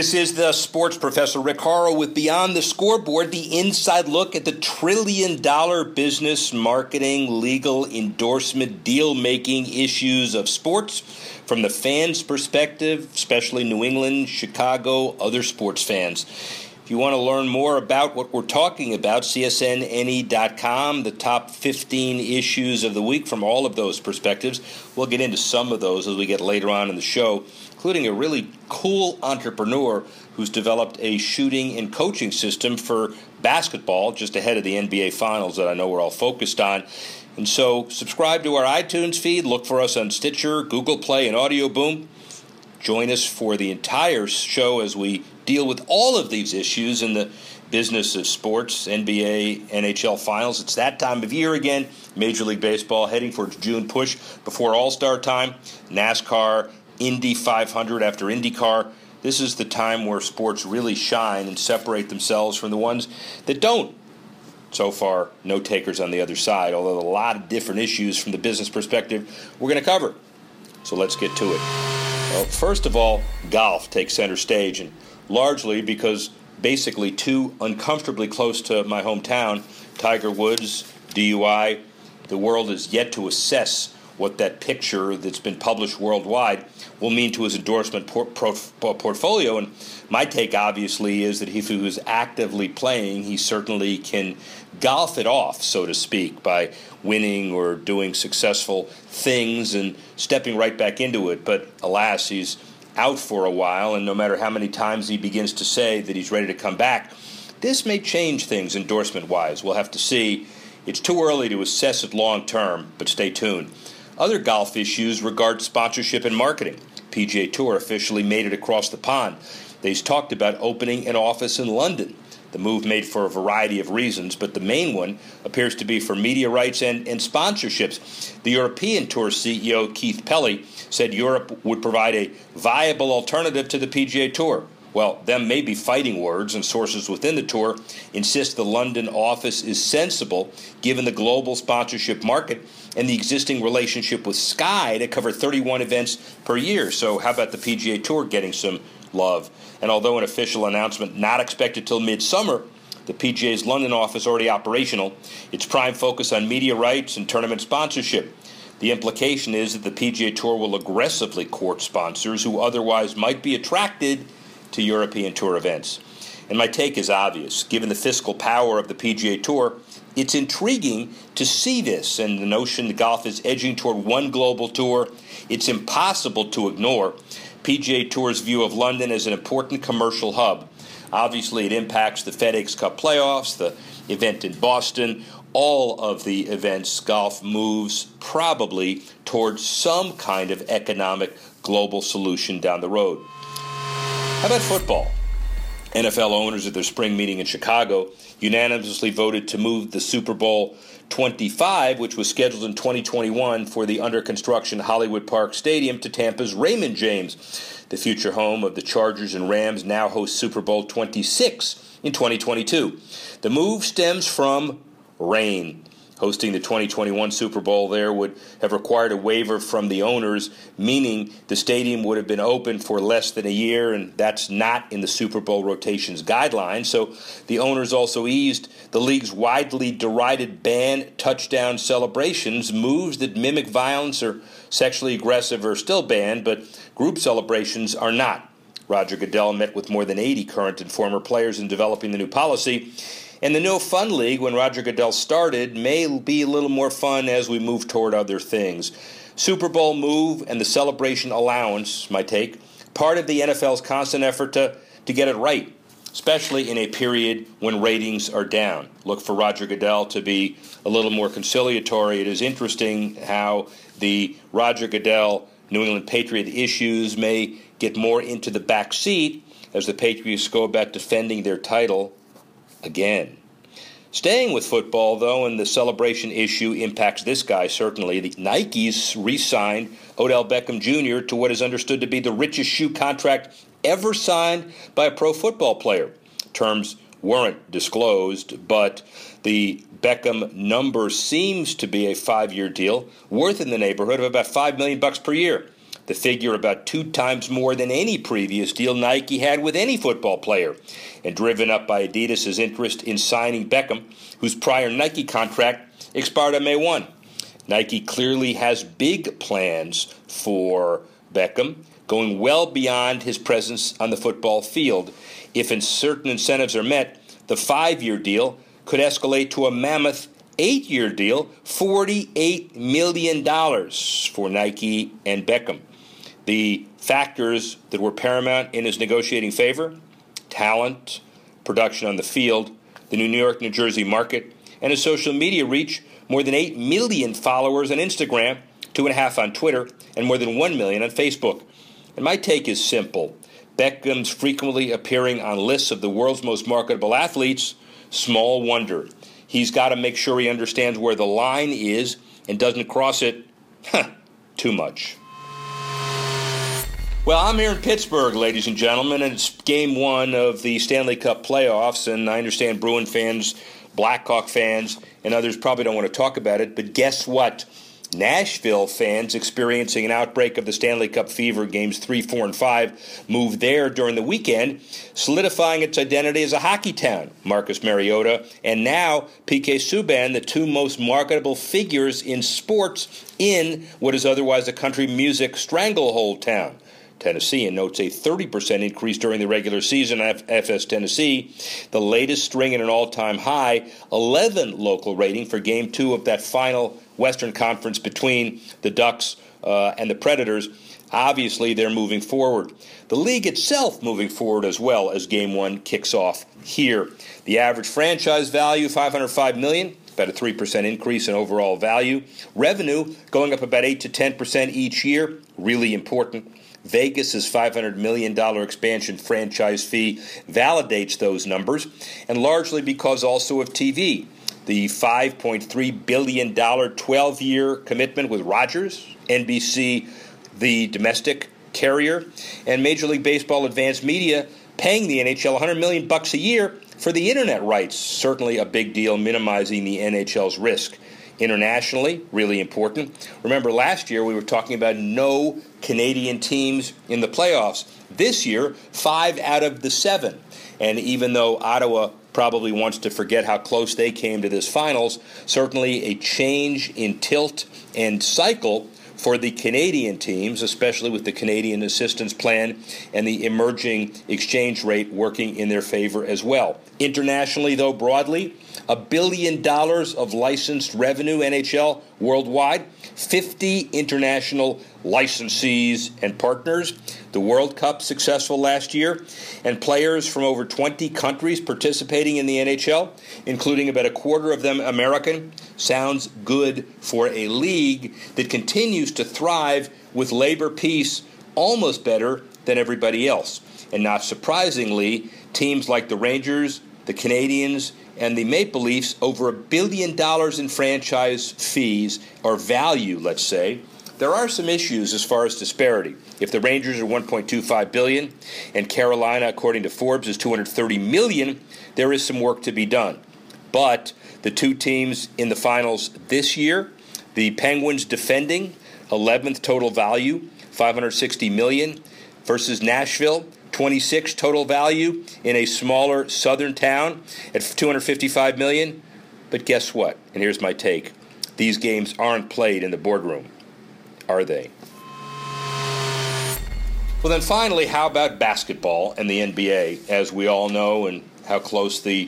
This is the Sports Professor Rick Horrow with Beyond the Scoreboard, the inside look at the trillion-dollar business, marketing, legal, endorsement, deal-making issues of sports from the fans' perspective, especially New England, Chicago, other sports fans. If you want to learn more about what we're talking about, csnne.com, the top 15 issues of the week from all of those perspectives. We'll get into some of those as we get later on in the show, including a really cool entrepreneur who's developed a shooting and coaching system for basketball just ahead of the NBA Finals that I know we're all focused on. And so subscribe to our iTunes feed. Look for us on Stitcher, Google Play, and Audio Boom. Join us for the entire show as we deal with all of these issues in the business of sports, NBA, NHL Finals. It's that time of year again. Major League Baseball heading for its June push before All-Star time. NASCAR, Indy 500 after IndyCar. This is the time where sports really shine and separate themselves from the ones that don't. So far, no takers on the other side, although a lot of different issues from the business perspective we're going to cover. So let's get to it. Well, first of all, golf takes center stage, and largely because basically too uncomfortably close to my hometown, Tiger Woods, DUI, the world is yet to assess what that picture that's been published worldwide will mean to his endorsement portfolio. And my take, obviously, is that if he was actively playing, he certainly can golf it off, so to speak, by winning or doing successful things and stepping right back into it. But alas, he's out for a while, and no matter how many times he begins to say that he's ready to come back, this may change things endorsement-wise. We'll have to see. It's too early to assess it long-term, but stay tuned. Other golf issues regard sponsorship and marketing. PGA Tour officially made it across the pond. They've talked about opening an office in London. The move made for a variety of reasons, but the main one appears to be for media rights and sponsorships. The European Tour CEO, Keith Pelley, said Europe would provide a viable alternative to the PGA Tour. Well, them may be fighting words, and sources within the tour insist the London office is sensible given the global sponsorship market and the existing relationship with Sky to cover 31 events per year. So how about the PGA Tour getting some love? And although an official announcement not expected till midsummer, the PGA's London office already operational. Its prime focus on media rights and tournament sponsorship. The implication is that the PGA Tour will aggressively court sponsors who otherwise might be attracted to European Tour events. And my take is obvious. Given the fiscal power of the PGA Tour, it's intriguing to see this, and the notion that golf is edging toward one global tour. It's impossible to ignore PGA Tour's view of London as an important commercial hub. Obviously, it impacts the FedEx Cup playoffs, the event in Boston, all of the events. Golf moves probably towards some kind of economic global solution down the road. How about football? NFL owners at their spring meeting in Chicago unanimously voted to move the Super Bowl 25, which was scheduled in 2021 for the under-construction Hollywood Park Stadium, to Tampa's Raymond James. The future home of the Chargers and Rams now hosts Super Bowl 26 in 2022. The move stems from rain. Hosting the 2021 Super Bowl there would have required a waiver from the owners, meaning the stadium would have been open for less than a year, and that's not in the Super Bowl rotations guidelines. So the owners also eased the league's widely derided ban touchdown celebrations. Moves that mimic violence or sexually aggressive are still banned, but group celebrations are not. Roger Goodell met with more than 80 current and former players in developing the new policy. And the No Fun League, when Roger Goodell started, may be a little more fun as we move toward other things. Super Bowl move and the celebration allowance, my take, part of the NFL's constant effort to get it right, especially in a period when ratings are down. Look for Roger Goodell to be a little more conciliatory. It is interesting how the Roger Goodell New England Patriot issues may get more into the back seat as the Patriots go about defending their title again. Staying with football, though, and the celebration issue impacts this guy, certainly. The Nikes re-signed Odell Beckham Jr. to what is understood to be the richest shoe contract ever signed by a pro football player. Terms weren't disclosed, but the Beckham number seems to be a 5-year deal worth in the neighborhood of about $5 million per year. the figure about 2 times more than any previous deal Nike had with any football player, and driven up by Adidas' interest in signing Beckham, whose prior Nike contract expired on May 1. Nike clearly has big plans for Beckham, going well beyond his presence on the football field. If certain incentives are met, the 5-year deal could escalate to a mammoth 8-year deal, $48 million for Nike and Beckham. The factors that were paramount in his negotiating favor: talent, production on the field, the New York, New Jersey market, and his social media reach, more than 8 million followers on Instagram, 2.5 on Twitter, and more than 1 million on Facebook. And my take is simple. Beckham's frequently appearing on lists of the world's most marketable athletes, small wonder. He's got to make sure he understands where the line is and doesn't cross it too much. Well, I'm here in Pittsburgh, ladies and gentlemen, and it's Game 1 of the Stanley Cup playoffs, and I understand Bruin fans, Blackhawk fans, and others probably don't want to talk about it, but guess what? Nashville fans experiencing an outbreak of the Stanley Cup fever, games 3, 4, and 5, moved there during the weekend, solidifying its identity as a hockey town. Marcus Mariota and now PK Subban, the 2 most marketable figures in sports in what is otherwise a country music stranglehold town. Tennessee notes a 30% increase during the regular season at FS Tennessee, the latest string at an all-time high, 11 local rating for Game 2 of that final Western Conference between the Ducks and the Predators. Obviously, they're moving forward. The league itself moving forward as well as Game 1 kicks off here. The average franchise value, $505 million, about a 3% increase in overall value. Revenue going up about 8 to 10% each year, really important. Vegas' $500 million expansion franchise fee validates those numbers, and largely because also of TV. The $5.3 billion 12-year commitment with Rogers, NBC, the domestic carrier, and Major League Baseball Advanced Media paying the NHL $100 million a year for the internet rights. Certainly a big deal, minimizing the NHL's risk. Internationally, really important. Remember, last year we were talking about no Canadian teams in the playoffs. This year, 5 out of the 7. And even though Ottawa probably wants to forget how close they came to this finals, certainly a change in tilt and cycle for the Canadian teams, especially with the Canadian assistance plan and the emerging exchange rate working in their favor as well. Internationally, though, broadly, $1 billion of licensed revenue, NHL, worldwide, 50 international licensees and partners. The World Cup successful last year, and players from over 20 countries participating in the NHL, including about a quarter of them American. Sounds good for a league that continues to thrive with labor peace almost better than everybody else. And not surprisingly, teams like the Rangers, the Canadians, and the Maple Leafs, over $1 billion in franchise fees, or value, let's say. There are some issues as far as disparity. If the Rangers are $1.25 billion and Carolina, according to Forbes, is $230 million, there is some work to be done. But the 2 teams in the finals this year, the Penguins defending, 11th total value, $560 million, versus Nashville, 26 total value in a smaller southern town at $255 million. But guess what? And here's my take. These games aren't played in the boardroom, are they? Well, then finally, how about basketball and the NBA? As we all know, and how close the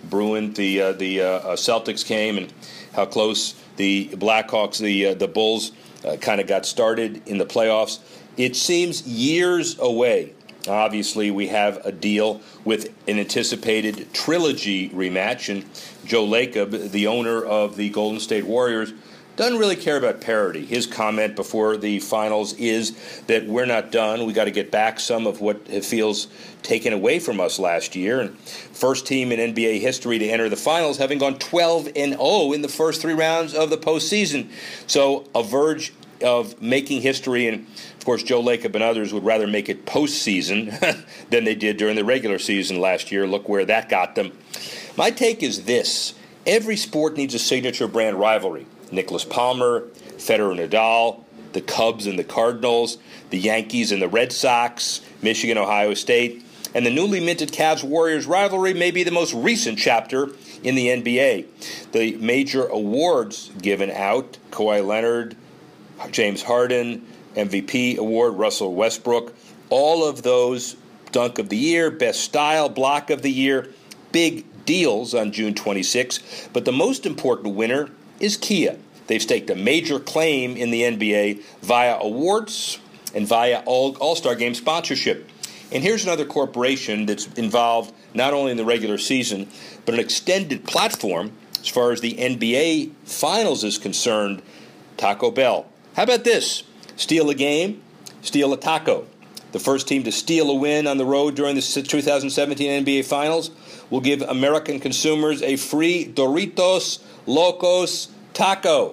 Celtics came, and how close the Blackhawks, the Bulls, kind of got started in the playoffs. It seems years away. Obviously, we have a deal with an anticipated trilogy rematch, and Joe Lacob, the owner of the Golden State Warriors, doesn't really care about parity. His comment before the finals is that we're not done. We got to get back some of what it feels taken away from us last year. And first team in NBA history to enter the finals, having gone 12-0 in the first 3 rounds of the postseason. So a verge of making history, and of course Joe Lacob and others would rather make it postseason than they did during the regular season last year. Look where that got them. My take is this. Every sport needs a signature brand rivalry. Nicholas Palmer, Federer, Nadal, the Cubs and the Cardinals, the Yankees and the Red Sox, Michigan, Ohio State, and the newly minted Cavs-Warriors rivalry may be the most recent chapter in the NBA. The major awards given out, Kawhi Leonard, James Harden, MVP award, Russell Westbrook, all of those Dunk of the Year, Best Style, Block of the Year, big deals on June 26. But the most important winner is Kia. They've staked a major claim in the NBA via awards and via All-Star Game sponsorship. And here's another corporation that's involved not only in the regular season, but an extended platform as far as the NBA Finals is concerned, Taco Bell. How about this? Steal a game, steal a taco. The first team to steal a win on the road during the 2017 NBA Finals will give American consumers a free Doritos Locos taco.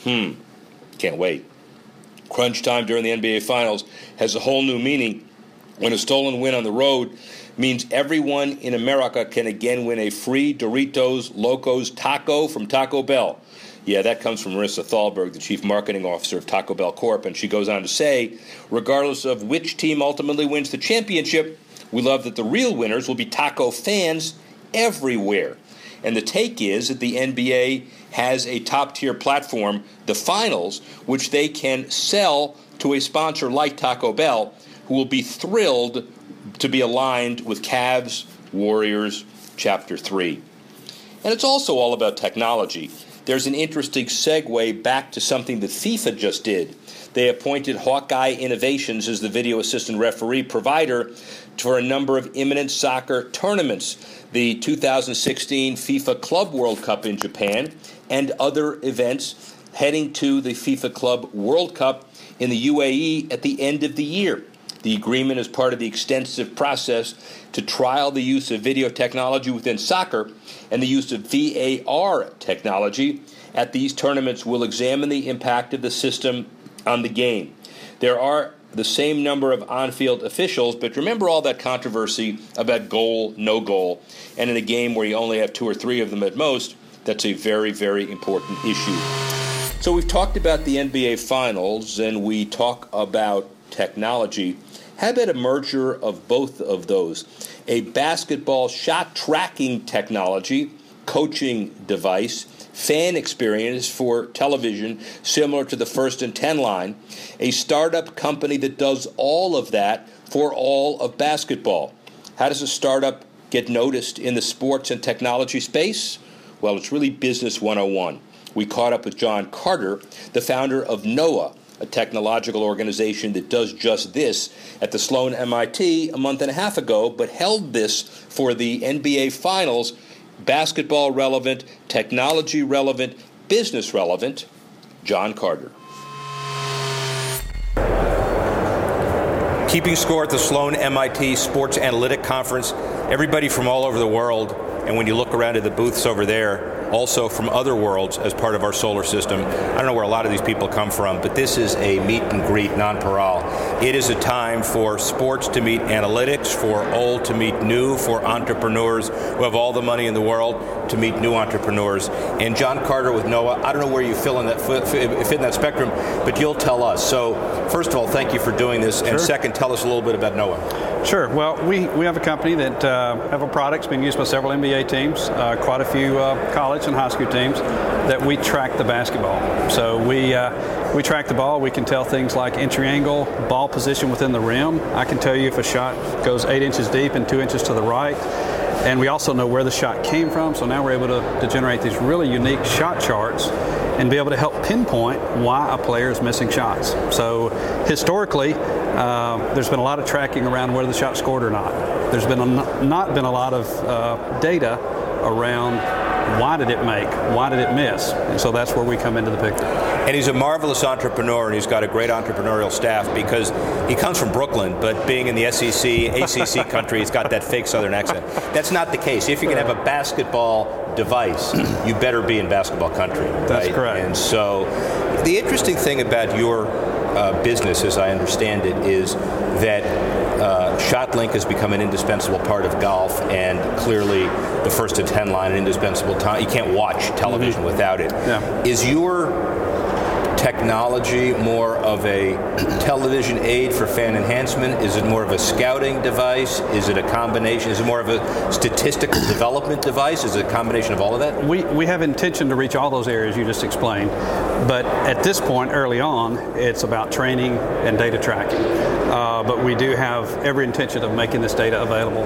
Can't wait. Crunch time during the NBA Finals has a whole new meaning when a stolen win on the road means everyone in America can again win a free Doritos Locos taco from Taco Bell. Yeah, that comes from Marissa Thalberg, the Chief Marketing Officer of Taco Bell Corp., and she goes on to say, regardless of which team ultimately wins the championship, we love that the real winners will be taco fans everywhere. And the take is that the NBA has a top-tier platform, the Finals, which they can sell to a sponsor like Taco Bell, who will be thrilled to be aligned with Cavs Warriors Chapter 3. And it's also all about technology. There's an interesting segue back to something that FIFA just did. They appointed Hawkeye Innovations as the video assistant referee provider for a number of imminent soccer tournaments, the 2016 FIFA Club World Cup in Japan, and other events heading to the FIFA Club World Cup in the UAE at the end of the year. The agreement is part of the extensive process to trial the use of video technology within soccer, and the use of VAR technology at these tournaments will examine the impact of the system on the game. There are the same number of on-field officials, but remember all that controversy about goal, no goal, and in a game where you only have 2 or 3 of them at most, that's a very, very important issue. So we've talked about the NBA Finals, and we talk about technology. How about a merger of both of those? A basketball shot tracking technology, coaching device, fan experience for television similar to the First and 10 line, a startup company that does all of that for all of basketball. How does a startup get noticed in the sports and technology space? Well, it's really business 101. We caught up with John Carter, the founder of NOAA, a technological organization that does just this, at the Sloan MIT a month and a half ago, but held this for the NBA Finals, basketball relevant, technology relevant, business relevant. John Carter. Keeping score at the Sloan MIT Sports Analytic Conference, everybody from all over the world, and when you look around at the booths over there, also from other worlds as part of our solar system. I don't know where a lot of these people come from, but this is a meet and greet non-paral. It is a time for sports to meet analytics, for old to meet new, for entrepreneurs who have all the money in the world to meet new entrepreneurs. And John Carter with NOAA, I don't know where you fit in that spectrum, but you'll tell us. So first of all, thank you for doing this. And second, tell us a little bit about NOAA. Sure. Well, we have a company that have a product being used by several NBA teams, quite a few college and high school teams, that we track the basketball. So we track the ball. We can tell things like entry angle, ball position within the rim. I can tell you if a shot goes 8 inches deep and 2 inches to the right. And we also know where the shot came from. So now we're able to generate these really unique shot charts and be able to help pinpoint why a player is missing shots. So historically, there's been a lot of tracking around whether the shot scored or not. There's been not been a lot of data around why did it make, why did it miss, and so that's where we come into the picture. And he's a marvelous entrepreneur, and he's got a great entrepreneurial staff because he comes from Brooklyn, but being in the SEC, ACC country, he's got that fake Southern accent. That's not the case. If you can have a basketball device, you better be in basketball country. Right? That's correct. And so the interesting thing about your business, as I understand it, is that ShotLink has become an indispensable part of golf, and clearly the First and 10 line, an indispensable time. You can't watch television without it. Yeah. Is your technology more of a television aid for fan enhancement? Is it more of a scouting device? Is it a combination? Is it more of a statistical development device? Is it a combination of all of that? We have intention to reach all those areas you just explained, but at this point, early on, it's about training and data tracking. But we do have every intention of making this data available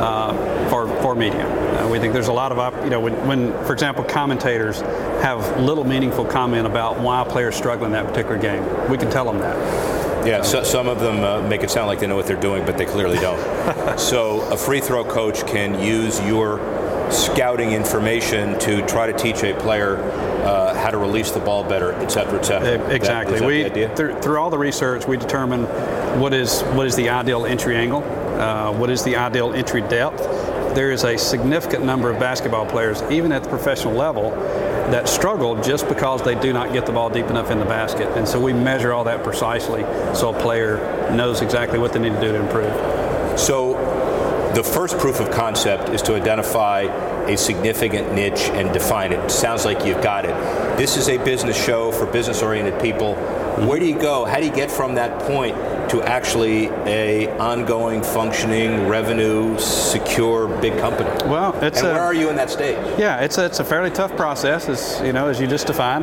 for media. We think there's a lot of, when, for example, commentators have little meaningful comment about why a player's struggling in that particular game, we can tell them that. Yeah, so some of them make it sound like they know what they're doing, but they clearly don't. So a free throw coach can use your scouting information to try to teach a player how to release the ball better, et cetera, et cetera. Exactly. Is that the idea? Through all the research, we determine what is the ideal entry angle, what is the ideal entry depth. There is a significant number of basketball players, even at the professional level, that struggle just because they do not get the ball deep enough in the basket. And so we measure all that precisely so a player knows exactly what they need to do to improve. So the first proof of concept is to identify a significant niche and define it. Sounds like you've got it. This is a business show for business-oriented people. Where do you go? How do you get from that point to actually a ongoing, functioning, revenue, secure, big company? Well, where are you in that stage? Yeah, it's a fairly tough process, as you just defined.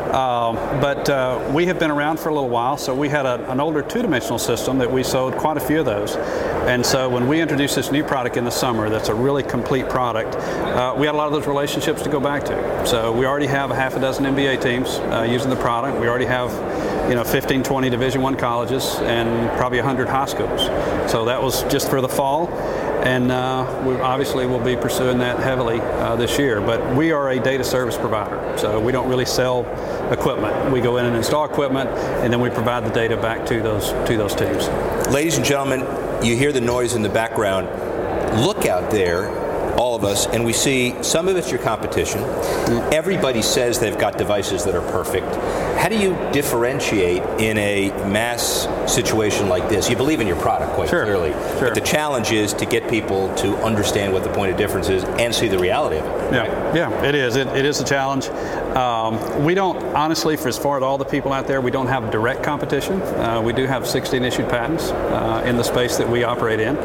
But we have been around for a little while, so we had an older two-dimensional system that we sold quite a few of those. And so when we introduced this new product in the summer that's a really complete product, we had a lot of those relationships to go back to. So we already have a half a dozen NBA teams using the product. We already have 15, 20 Division I colleges and probably 100 high schools. So that was just for the fall. And we obviously will be pursuing that heavily this year. But we are a data service provider, so we don't really sell equipment. We go in and install equipment, and then we provide the data back to those teams. Ladies and gentlemen, you hear the noise in the background. Look out there, all of us, and we see some of it's your competition. Everybody says they've got devices that are perfect. How do you differentiate in a mass situation like this? You believe in your product quite clearly, but the challenge is to get people to understand what the point of difference is and see the reality of it. Yeah, it is. It is a challenge. We don't, honestly, for as far as all the people out there, we don't have direct competition. We do have 16 issued patents in the space that we operate in.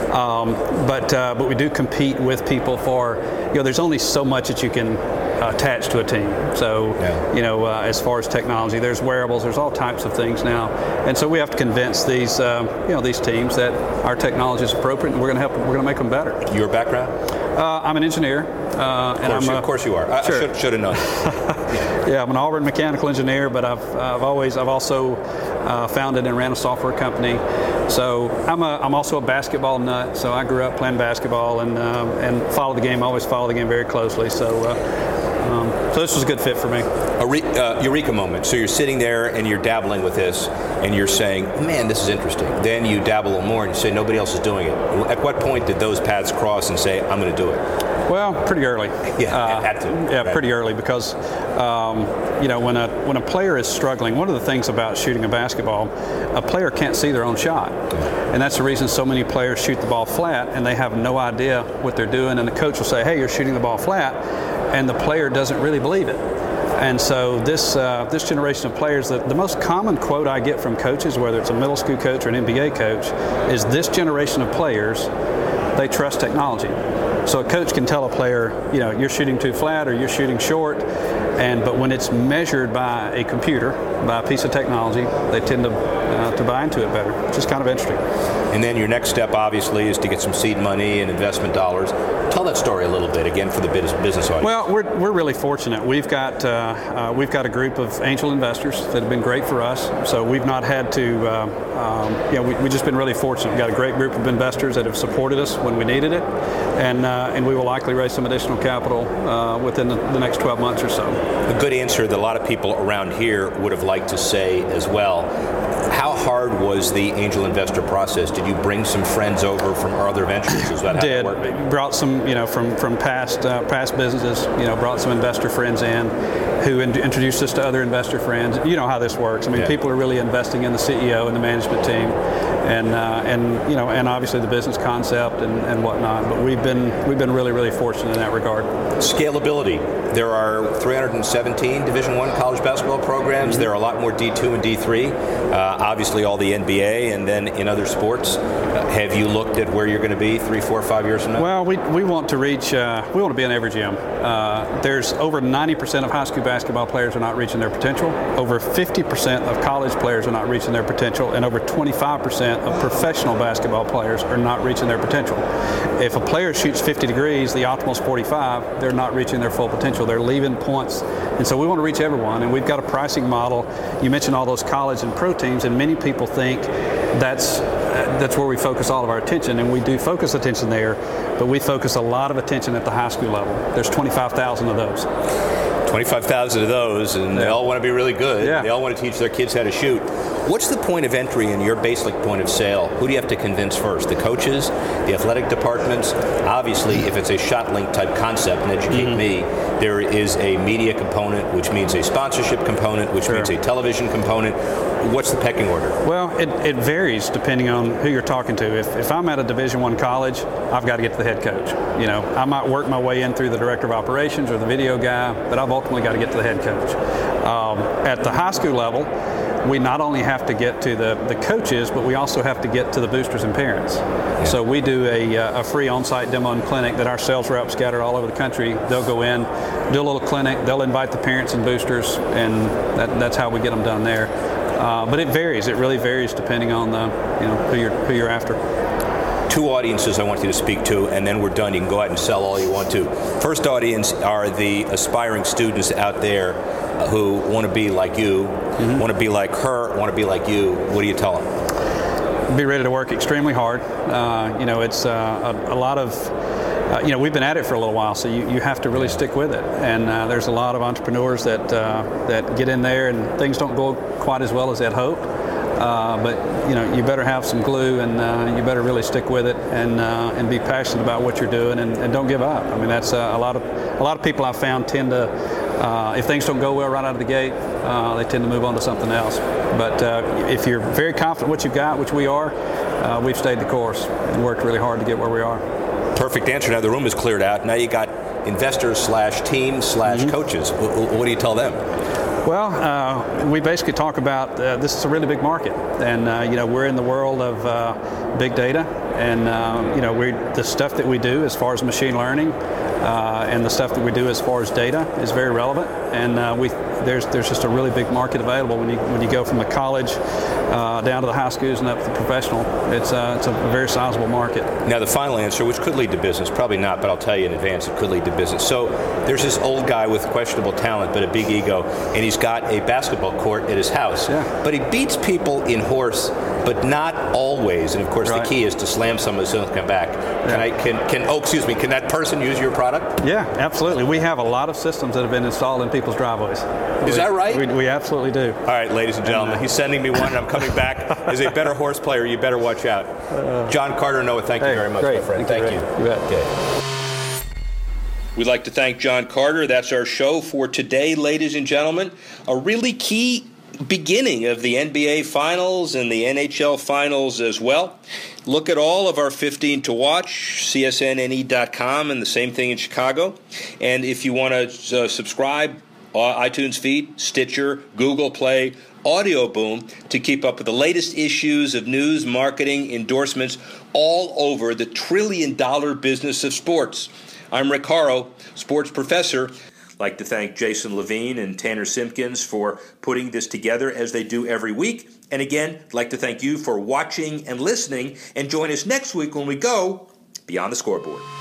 But we do compete with people for, there's only so much that you can attach to a team. So, as far as technology, there's wearables, there's all types of things now. And so we have to convince these, these teams that our technology is appropriate and we're going to make them better. Your background? I'm an engineer. Of course you are. I should have known. Yeah, I'm an Auburn mechanical engineer, but I've also founded and ran a software company. So I'm also a basketball nut. So I grew up playing basketball and followed the game. I always followed the game very closely. So this was a good fit for me. A eureka moment. So you're sitting there and you're dabbling with this, and you're saying, "Man, this is interesting." Then you dabble a little more and you say, "Nobody else is doing it." At what point did those paths cross and say, "I'm going to do it"? Well, pretty early. Had to. Yeah, right. Pretty early because when a player is struggling, one of the things about shooting a basketball, a player can't see their own shot, and that's the reason so many players shoot the ball flat and they have no idea what they're doing. And the coach will say, "Hey, you're shooting the ball flat," and the player doesn't really believe it. And so this generation of players, the most common quote I get from coaches, whether it's a middle school coach or an NBA coach, is this generation of players, they trust technology. So a coach can tell a player, you're shooting too flat or you're shooting short, but when it's measured by a computer, by a piece of technology, they tend to buy into it better, which is kind of interesting. And then your next step, obviously, is to get some seed money and investment dollars. Tell that story a little bit, again, for the business audience. Well, we're really fortunate. We've got a group of angel investors that have been great for us. So we've not had to, we've just been really fortunate. We've got a great group of investors that have supported us when we needed it, and we will likely raise some additional capital within the next 12 months or so. A good answer that a lot of people around here would have liked to say as well. How hard hard was the angel investor process? Did you bring some friends over from other ventures? Is that how it worked? Brought some, from past businesses. Brought some investor friends in, who introduced us to other investor friends. You know how this works. I mean, people are really investing in the CEO and the management team, and obviously the business concept and whatnot. But we've been really, really fortunate in that regard. Scalability. There are 317 Division I college basketball programs. There are a lot more D2 and D3. Obviously, all the NBA, and then in other sports. Have you looked at where you're going to be 3, 4, 5 years from now? Well, we want to reach. We want to be in every gym. There's over 90% of high school basketball players are not reaching their potential. Over 50% of college players are not reaching their potential, and over 25% of professional basketball players are not reaching their potential. If a player shoots 50 degrees, the optimal is 45. They're not reaching their full potential. They're leaving points, and so we want to reach everyone. And we've got a pricing model. You mentioned all those college and pro teams, and many people think that's where we focus all of our attention, and we do focus attention there, but we focus a lot of attention at the high school level. There's 25,000 of those. 25,000 of those, and they all want to be really good. Yeah. They all want to teach their kids how to shoot. What's the point of entry in your basic point of sale? Who do you have to convince first? The coaches, the athletic departments? Obviously, if it's a ShotLink type concept, and educate me, there is a media component, which means a sponsorship component, which means a television component. What's the pecking order? Well, it varies depending on who you're talking to. If I'm at a Division I college, I've got to get to the head coach. I might work my way in through the director of operations or the video guy, but I've ultimately got to get to the head coach. At the high school level, we not only have to get to the coaches, but we also have to get to the boosters and parents. Yeah. So we do a free on-site demo and clinic that our sales reps scattered all over the country. They'll go in, do a little clinic, they'll invite the parents and boosters, and that's how we get them done there. But it varies. It really varies depending on who you're after. Two audiences I want you to speak to, and then we're done. You can go out and sell all you want to. First audience are the aspiring students out there who want to be like you, want to be like her, want to be like you. What do you tell them? Be ready to work extremely hard. It's a lot of, we've been at it for a little while, so you have to really stick with it. And there's a lot of entrepreneurs that get in there and things don't go quite as well as they'd hope. But you better have some glue, and you better really stick with it, and be passionate about what you're doing, and don't give up. I mean, that's a lot of people I've found tend to, if things don't go well right out of the gate, they tend to move on to something else. But if you're very confident what you've got, which we are, we've stayed the course and worked really hard to get where we are. Perfect answer. Now the room is cleared out. Now you got investors / teams / coaches. What do you tell them? Well, we basically talk about this is a really big market, and we're in the world of big data, and the stuff that we do as far as machine learning and the stuff that we do as far as data is very relevant, and there's just a really big market available when you go from the college down to the high schools and up to the professional. It's a very sizable market. Now the final answer, which could lead to business, probably not, but I'll tell you in advance, it could lead to business. So there's this old guy with questionable talent but a big ego, and he's got a basketball court at his house. Yeah. But he beats people in horse, but not always. And of course the key is to slam someone so they'll come back. Yeah. Can that person use your product? Yeah, absolutely. We have a lot of systems that have been installed in people's driveways. Is that right? We absolutely do. All right, ladies and gentlemen, he's sending me one, and I'm coming back. As a better horse player, you better watch out. John Carter, Noah, thank you very much, my friend. Thank you. You bet. Okay. We'd like to thank John Carter. That's our show for today, ladies and gentlemen. A really key beginning of the NBA Finals and the NHL Finals as well. Look at all of our 15 to watch, csnne.com, and the same thing in Chicago. And if you want to subscribe, iTunes feed, Stitcher, Google Play, Audio Boom, to keep up with the latest issues of news, marketing, endorsements, all over the trillion-dollar business of sports. I'm Rick Horrow, sports professor. I'd like to thank Jason Levine and Tanner Simpkins for putting this together as they do every week. And again, I'd like to thank you for watching and listening, and join us next week when we go Beyond the Scoreboard.